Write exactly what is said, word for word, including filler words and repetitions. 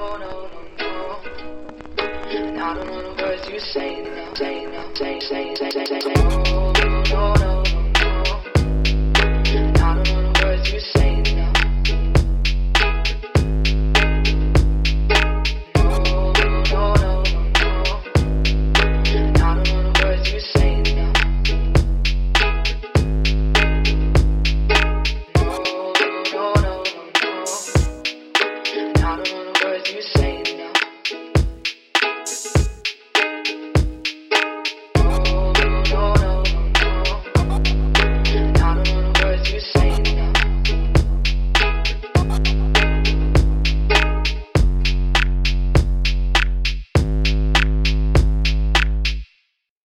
no, no, no. And I don't know the words you say now, say now, say, say, say, say, say, say. Oh, no, no.